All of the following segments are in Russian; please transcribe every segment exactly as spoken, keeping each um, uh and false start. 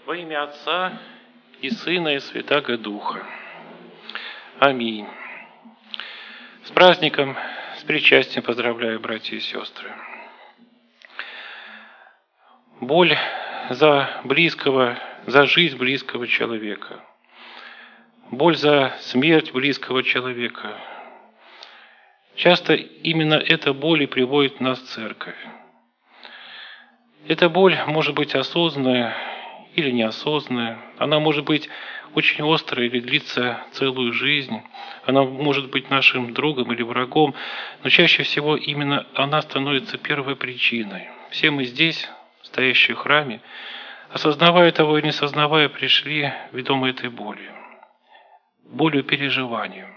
Во имя Отца и Сына и Святаго Духа. Аминь. С праздником, с причастием поздравляю, братья и сестры. Боль за близкого, за жизнь близкого человека. Боль за смерть близкого человека. Часто именно эта боль и приводит нас в церковь. Эта боль может быть осознанная или неосознанная. Она может быть очень острая или длиться целую жизнь. Она может быть нашим другом или врагом. Но чаще всего именно она становится первой причиной. Все мы здесь, стоящие в храме, осознавая того и не осознавая, пришли ведомы этой болью. Болью переживания.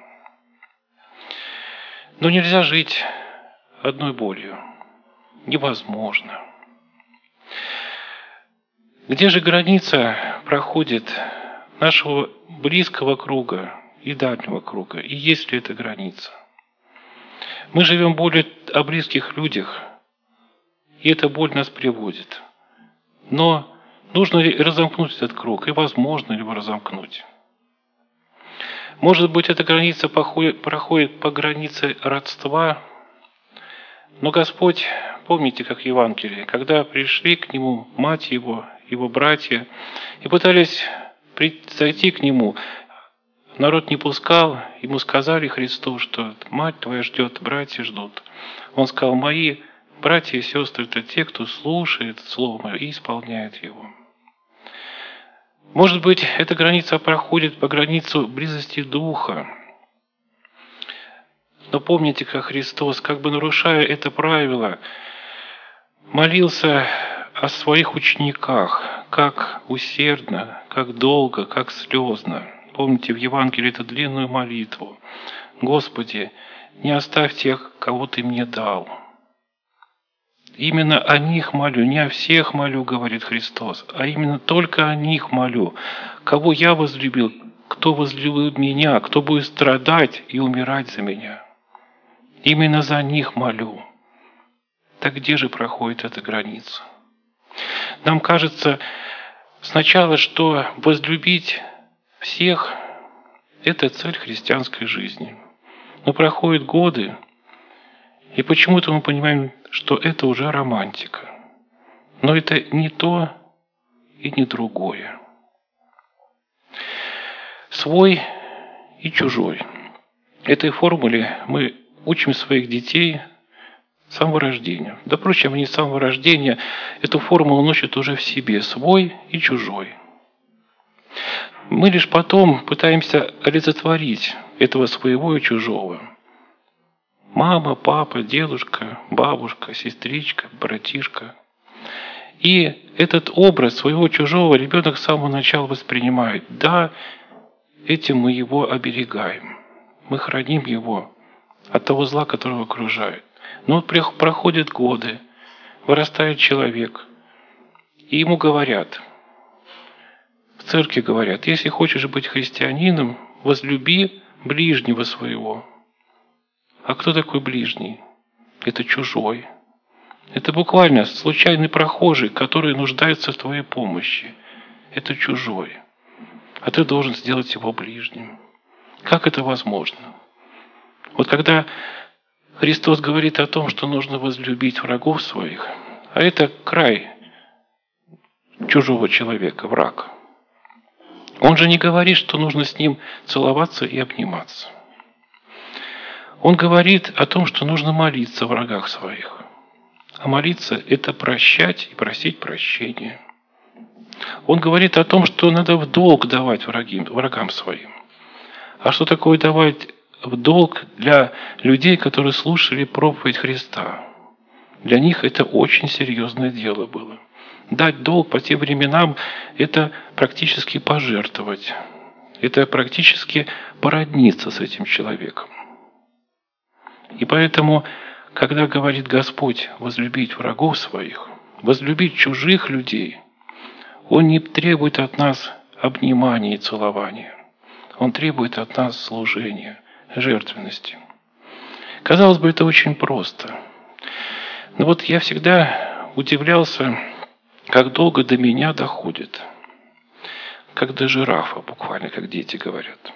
Но нельзя жить одной болью. Невозможно. Где же граница проходит нашего близкого круга и дальнего круга? И есть ли эта граница? Мы живем более о близких людях, и эта боль нас приводит. Но нужно ли разомкнуть этот круг, и возможно ли его разомкнуть? Может быть, эта граница проходит по границе родства, но Господь, помните, как в Евангелии, когда пришли к Нему мать Его, Его братья, и пытались зайти к Нему, народ не пускал, Ему сказали Христу, что мать Твоя ждет, братья ждут. Он сказал: мои братья и сестры – это те, кто слушает Слово Мое и исполняет его. Может быть, эта граница проходит по границу близости Духа. Но помните, как Христос, как бы нарушая это правило, молился о своих учениках, как усердно, как долго, как слезно. Помните в Евангелии эту длинную молитву: «Господи, не оставь тех, кого Ты мне дал». Именно о них молю, не о всех молю, говорит Христос, а именно только о них молю. Кого я возлюбил, кто возлюбил меня, кто будет страдать и умирать за меня. Именно за них молю. Так где же проходит эта граница? Нам кажется сначала, что возлюбить всех – это цель христианской жизни. Но проходят годы, и почему-то мы понимаем, что это уже романтика. Но это не то и не другое. Свой и чужой. Этой формуле мы учим своих детей с самого рождения. Да, впрочем, не с самого рождения. Эту формулу носят уже в себе. Свой и чужой. Мы лишь потом пытаемся олицетворить этого своего и чужого. Мама, папа, дедушка, бабушка, сестричка, братишка. И этот образ своего чужого ребенок с самого начала воспринимает. Да, этим мы его оберегаем. Мы храним его от того зла, которого окружает. Но вот проходят годы, вырастает человек, и ему говорят, в церкви говорят: если хочешь быть христианином, возлюби ближнего своего. А кто такой ближний? Это чужой. Это буквально случайный прохожий, который нуждается в твоей помощи. Это чужой. А ты должен сделать его ближним. Как это возможно? Вот когда Христос говорит о том, что нужно возлюбить врагов своих, а это край чужого человека, враг. Он же не говорит, что нужно с ним целоваться и обниматься. Он говорит о том, что нужно молиться о врагах своих. А молиться – это прощать и просить прощения. Он говорит о том, что надо в долг давать врагим, врагам своим. А что такое давать в долг для людей, которые слушали проповедь Христа? Для них это очень серьезное дело было. Дать долг по тем временам – это практически пожертвовать. Это практически породниться с этим человеком. И поэтому, когда говорит Господь возлюбить врагов своих, возлюбить чужих людей, Он не требует от нас обнимания и целования. Он требует от нас служения, жертвенности. Казалось бы, это очень просто. Но вот я всегда удивлялся, как долго до меня доходит. как до жирафа, буквально, как дети говорят.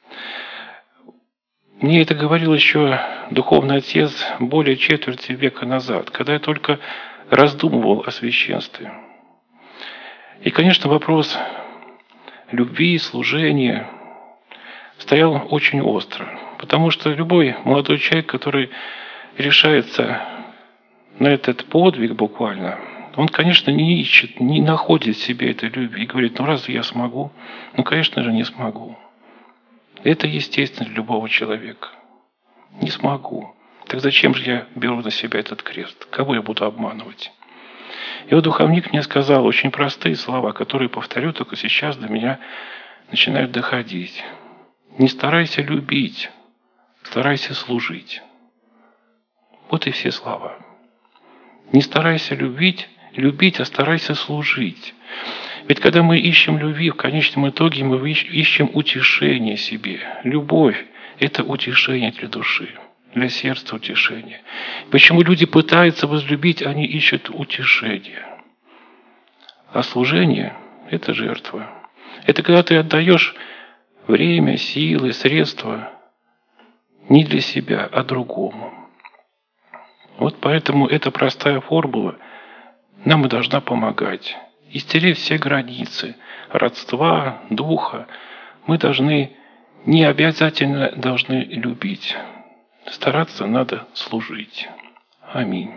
Мне это говорил еще духовный отец более четверти века назад, когда я только раздумывал о священстве. И, конечно, вопрос любви, служения стоял очень остро, потому что любой молодой человек, который решается на этот подвиг буквально, он, конечно, не ищет, не находит в себе этой любви и говорит: ну разве я смогу? Ну, конечно же, не смогу. Это естественно для любого человека. Не смогу. Так зачем же я беру на себя этот крест? Кого я буду обманывать? И вот духовник мне сказал очень простые слова, которые, повторю, только сейчас до меня начинают доходить. Не старайся любить, старайся служить. Вот и все слова. Не старайся любить, любить, а старайся служить. Ведь когда мы ищем любви, в конечном итоге мы ищем утешение себе. Любовь – это утешение для души, для сердца утешение. Почему люди пытаются возлюбить, они ищут утешение. А служение – это жертва. Это когда ты отдаешь время, силы, средства не для себя, а другому. Вот поэтому эта простая формула нам и должна помогать. Истерев все границы родства, духа, мы должны, не обязательно должны любить. Стараться надо служить. Аминь.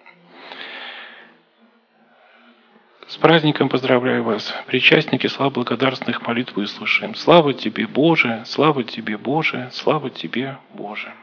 С праздником поздравляю вас, причастники, слава благодарственных молитв выслушаем. Слава Тебе, Боже, слава Тебе, Боже, слава Тебе, Боже.